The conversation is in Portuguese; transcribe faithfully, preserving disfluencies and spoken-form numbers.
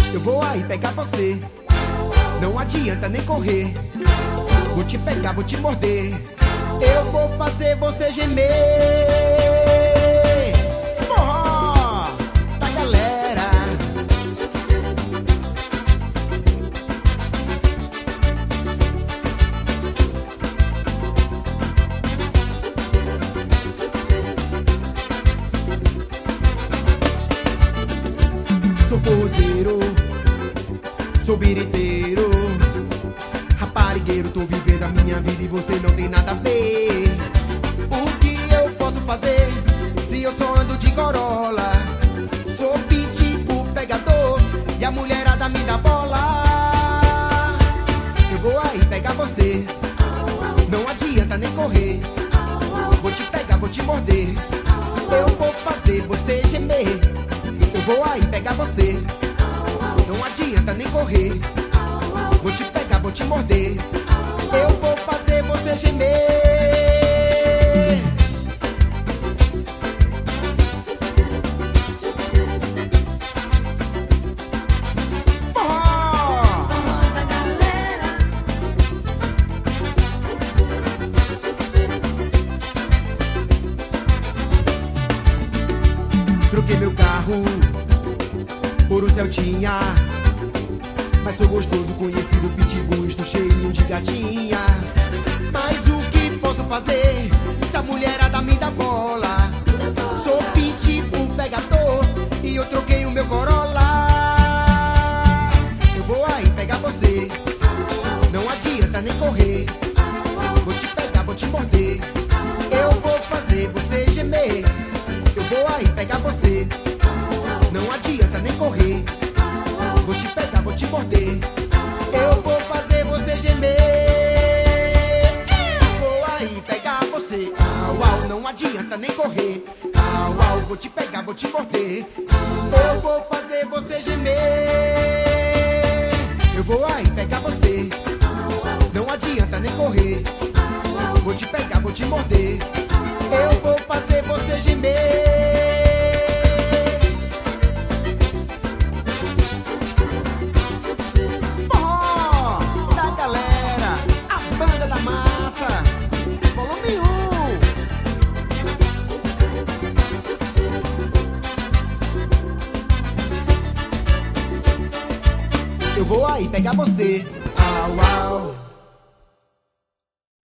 Eu vou aí pegar você, não adianta nem correr. Vou te pegar, vou te morder. Eu vou fazer você gemer. Forró da galera. Sou forrozeiro, sou biriteiro, raparigueiro, tô vivendo a minha vida e você não tem nada a ver. O que eu posso fazer se eu só ando de Corolla? Sou pitbull pegador e a mulherada me dá bola. Eu vou aí pegar você, não adianta nem correr. Vou te pegar, vou te morder. Eu vou fazer você gemer. Eu vou aí pegar você, não adianta nem correr. Vou te pegar, vou te morder. Eu vou fazer você gemer. Forró! Forró da galera. Troquei meu carro por um Celtinha, mas sou gostoso, conhecido pitbull, estou cheinho de gatinha. Mas o que posso fazer se a mulherada me dá bola? Sou pitbull pegador e eu troquei o meu Corolla. Eu vou aí pegar você, não adianta nem correr. Vou te pegar, vou te morder. Eu vou fazer você gemer. Eu vou aí pegar você, não adianta nem correr. Vou te pegar, vou te morder. Eu vou fazer você gemer. Vou aí pegar você, au, au, não adianta nem correr. Au, au, vou te pegar, vou te morder. Eu vou fazer você gemer. Eu vou aí pegar você, não adianta nem correr. Vou te pegar, vou te morder. Eu vou fazer você gemer. Forró da galera, a banda da massa, volume um. Eu vou aí pegar você, au, au.